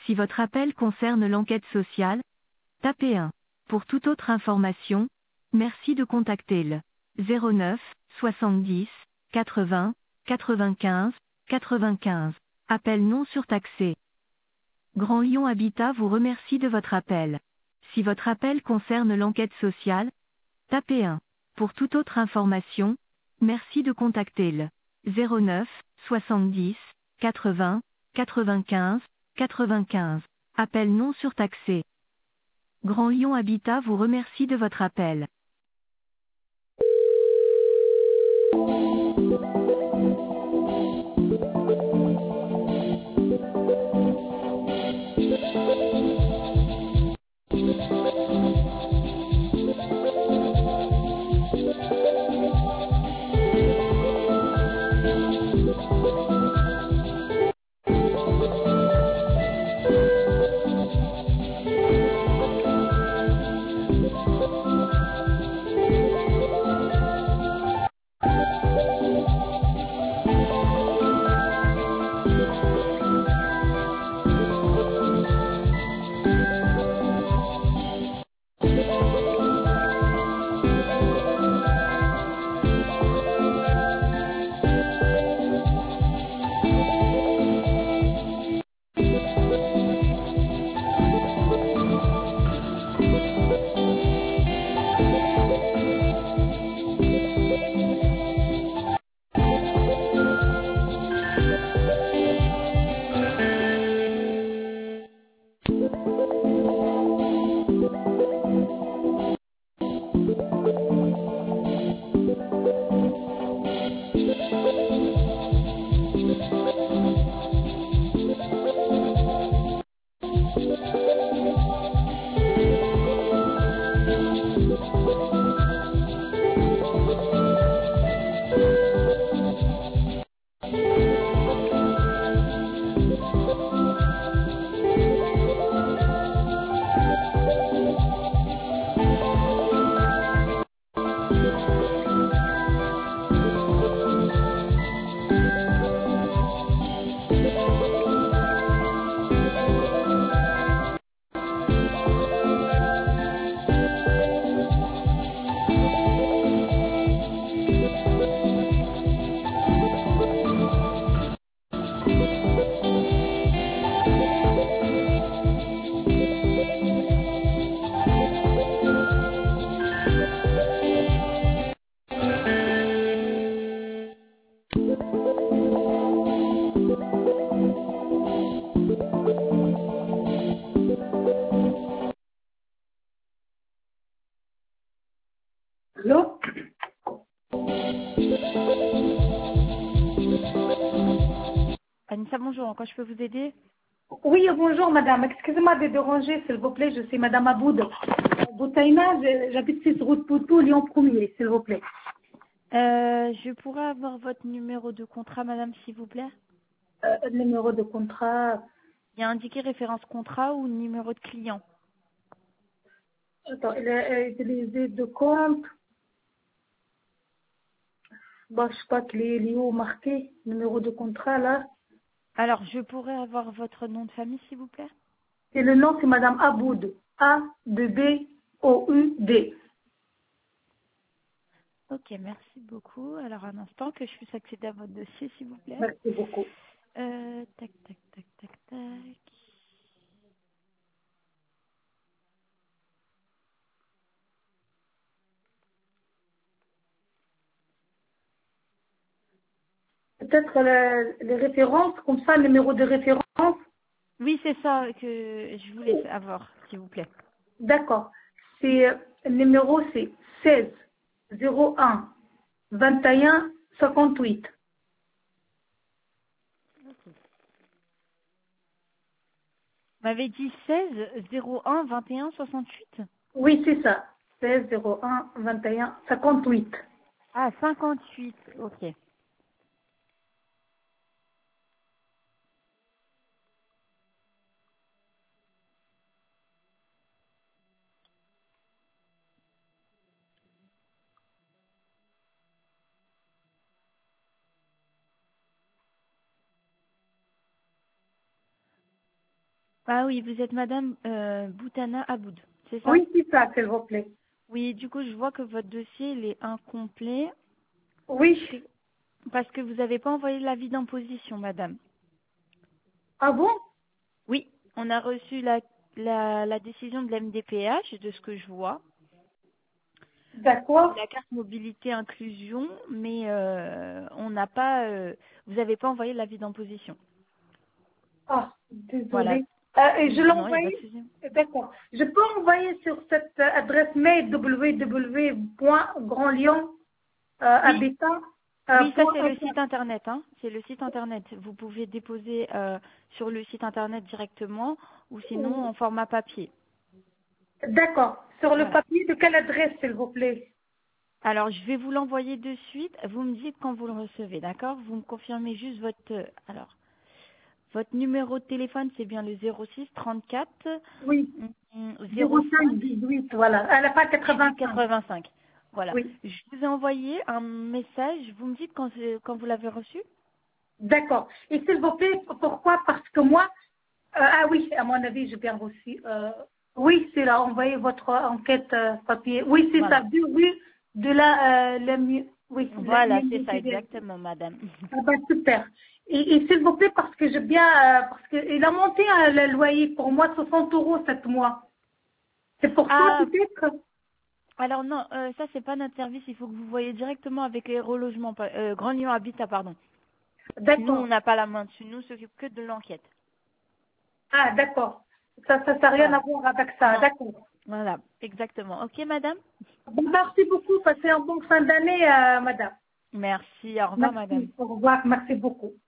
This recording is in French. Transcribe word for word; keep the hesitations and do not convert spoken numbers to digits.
Si votre appel concerne l'enquête sociale, tapez un. Pour toute autre information, merci de contacter le zéro neuf soixante-dix quatre-vingts quatre-vingt-quinze quatre-vingt-quinze. Appel non surtaxé. Grand Lyon Habitat vous remercie de votre appel. Si votre appel concerne l'enquête sociale, tapez un. Pour toute autre information, merci de contacter le zéro neuf soixante-dix quatre-vingts quatre-vingt-quinze quatre-vingt-quinze. Appel non surtaxé. Grand Lyon Habitat vous remercie de votre appel. Allô? Anissa, bonjour. En quoi je peux vous aider? Oui, bonjour madame. Excusez-moi de déranger, s'il vous plaît. Je suis madame Aboud. Boutaïna, je- j'habite six route Poutou, Lyon premier, s'il vous plaît. Euh, je pourrais avoir votre numéro de contrat, madame, s'il vous plaît? Euh, le numéro de contrat. Il y a indiqué référence contrat ou numéro de client. Attends, il est euh, utilisé de compte. Bon, je sais pas qu'il est lié au marqué, numéro de contrat là. Alors, je pourrais avoir votre nom de famille, s'il vous plaît? Et le nom, c'est madame Aboud. A D B O U D. Ok, merci beaucoup. Alors, un instant que je puisse accéder à votre dossier, s'il vous plaît. Merci beaucoup. Euh, tac, tac, tac, tac, tac. Peut-être le- les références, comme ça, le numéro de référence. Oui, c'est ça que je voulais avoir, s'il vous plaît. D'accord. C'est, euh, le numéro, c'est seize zéro un vingt et un cinquante-huit. Vous m'avez dit seize zéro un vingt et un soixante-huit? Oui, c'est ça. seize zéro un vingt et un cinquante-huit. Ah, cinquante-huit, ok. Ah oui, vous êtes Madame euh, Boutana Aboud, c'est ça? Oui, c'est ça, s'il vous plaît. Oui, du coup, je vois que votre dossier il est incomplet Oui. parce que vous n'avez pas envoyé l'avis d'imposition, Madame. Ah bon? Oui, on a reçu la, la, la décision de l'M D P H, de ce que je vois, D'accord. la carte mobilité inclusion, mais euh, on n'a pas, euh, vous n'avez pas envoyé l'avis d'imposition. Ah, Voilà. désolée. Euh, et je l'ai Non, il n'y a pas de envoyé. souci. D'accord. Je peux envoyer sur cette euh, adresse mail w w w point grand lion Oui, habitat oui, ça c'est le site internet, hein. C'est le site internet. Vous pouvez déposer euh, sur le site internet directement ou sinon en format papier. D'accord. Sur le Voilà. papier de quelle adresse, s'il vous plaît? Alors, je vais vous l'envoyer de suite. Vous me dites quand vous le recevez, d'accord? Vous me confirmez juste votre... euh, Alors, votre numéro de téléphone, c'est bien le zéro six trente-quatre Oui. zéro cinq zéro cinq dix-huit, voilà. Elle n'a pas dix-huit quatre-vingt-cinq. quatre-vingt-cinq. Voilà. Oui. Je vous ai envoyé un message. Vous me dites quand, c'est- quand vous l'avez reçu? D'accord. Et s'il vous plaît, pourquoi? Parce que moi, euh, ah oui, à mon avis, j'ai bien reçu. Euh, oui, c'est là, envoyez votre enquête euh, papier. Oui, c'est ça, Voilà. du oui, de la, euh, le mieux. Oui, la Voilà, mieux c'est ça, motivée. exactement, madame. Ah bah super. Et, et s'il vous plaît, parce que j'ai bien, euh, parce que il a monté euh, le loyer pour moi soixante euros sept mois. C'est pour ça Ah, peut-être. alors non, euh, ça c'est pas notre service. Il faut que vous voyez directement avec les relogements, pas- euh, Grand Lyon Habitat, pardon. Nous, on D'accord. n'a pas la main dessus. Nous, on s'occupe que de l'enquête. Ah d'accord. Ça, ça n'a rien à Voilà. voir avec ça. Non. D'accord. Voilà, exactement. Ok, madame? Bon, merci beaucoup. Passez un bon fin d'année, euh, madame. Merci. Au revoir, madame. Merci. Au revoir. Merci beaucoup.